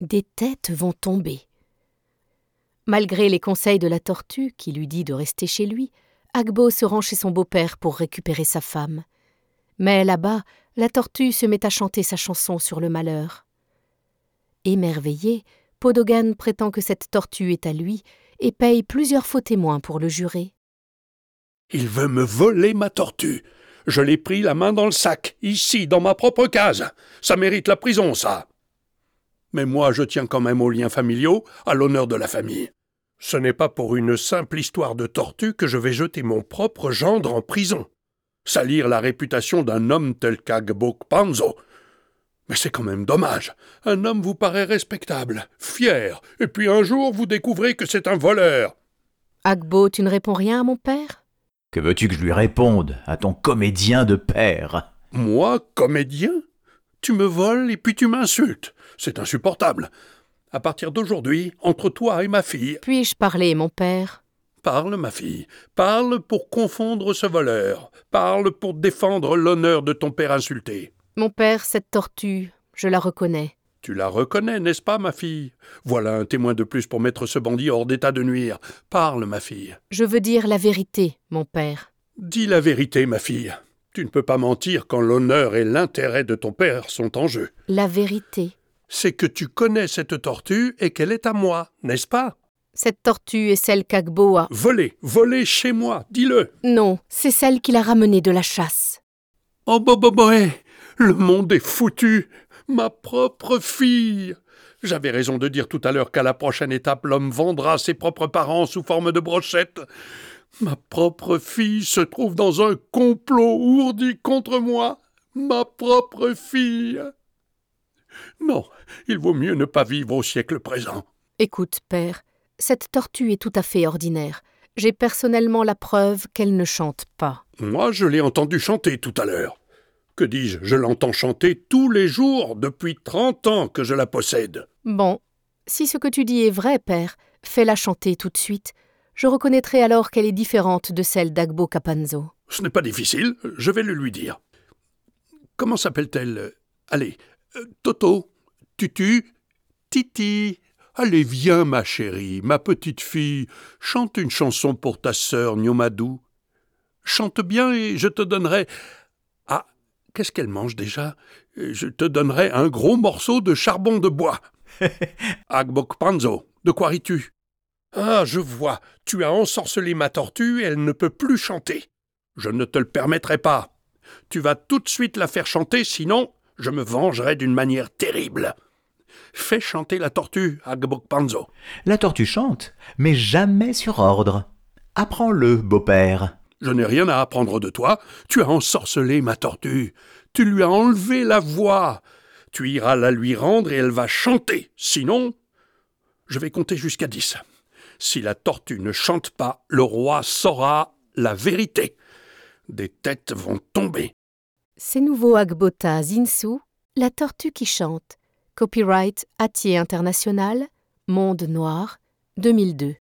Des têtes vont tomber. Malgré les conseils de la tortue, qui lui dit de rester chez lui, Agbo se rend chez son beau-père pour récupérer sa femme. Mais là-bas, la tortue se met à chanter sa chanson sur le malheur. Émerveillé, Podogan prétend que cette tortue est à lui et paye plusieurs faux témoins pour le jurer. « Il veut me voler ma tortue. Je l'ai pris la main dans le sac, ici, dans ma propre case. Ça mérite la prison, ça. Mais moi, je tiens quand même aux liens familiaux, à l'honneur de la famille. Ce n'est pas pour une simple histoire de tortue que je vais jeter mon propre gendre en prison. Salir la réputation d'un homme tel qu'Agbo Kpanzo. Mais c'est quand même dommage. Un homme vous paraît respectable, fier, et puis un jour vous découvrez que c'est un voleur. » Agbo, tu ne réponds rien à mon père ? Que veux-tu que je lui réponde, à ton comédien de père ? Moi, comédien ? Tu me voles et puis tu m'insultes. C'est insupportable. À partir d'aujourd'hui, entre toi et ma fille... Puis-je parler, mon père ? Parle, ma fille. Parle pour confondre ce voleur. Parle pour défendre l'honneur de ton père insulté. Mon père, cette tortue, je la reconnais. Tu la reconnais, n'est-ce pas, ma fille ? Voilà un témoin de plus pour mettre ce bandit hors d'état de nuire. Parle, ma fille. Je veux dire la vérité, mon père. Dis la vérité, ma fille. Tu ne peux pas mentir quand l'honneur et l'intérêt de ton père sont en jeu. La vérité. C'est que tu connais cette tortue et qu'elle est à moi, n'est-ce pas ? Cette tortue est celle qu'Agbo a... Volée chez moi, dis-le. Non, c'est celle qu'il a ramenée de la chasse. Oh, boboboé, le monde est foutu. Ma propre fille. J'avais raison de dire tout à l'heure qu'à la prochaine étape, l'homme vendra ses propres parents sous forme de brochette. Ma propre fille se trouve dans un complot ourdi contre moi. Ma propre fille. Non, il vaut mieux ne pas vivre au siècle présent. Écoute, père, cette tortue est tout à fait ordinaire. J'ai personnellement la preuve qu'elle ne chante pas. Moi, je l'ai entendue chanter tout à l'heure. Que dis-je, je l'entends chanter tous les jours depuis 30 ans que je la possède. Bon, si ce que tu dis est vrai, père, fais-la chanter tout de suite. Je reconnaîtrai alors qu'elle est différente de celle d'Agbo Kpanzo. Ce n'est pas difficile, je vais le lui dire. Comment s'appelle-t-elle ? Allez, Toto, Tutu, Titi. Allez, viens, ma chérie, ma petite fille, chante une chanson pour ta sœur Nyomadou. Chante bien et je te donnerai... Ah, qu'est-ce qu'elle mange déjà ? Je te donnerai un gros morceau de charbon de bois. Agbo Kpanzo, de quoi ris-tu ? Ah, je vois, tu as ensorcelé ma tortue et elle ne peut plus chanter. Je ne te le permettrai pas. Tu vas tout de suite la faire chanter, sinon je me vengerai d'une manière terrible. Fais chanter la tortue, Agbo Kpanzo. La tortue chante, mais jamais sur ordre. Apprends-le, beau-père. Je n'ai rien à apprendre de toi. Tu as ensorcelé ma tortue. Tu lui as enlevé la voix. Tu iras la lui rendre et elle va chanter. Sinon, je vais compter jusqu'à 10. Si la tortue ne chante pas, le roi saura la vérité. Des têtes vont tomber. C'est nouveau Agbota Zinsu, la tortue qui chante. Copyright Hatier International, Monde Noir, 2002.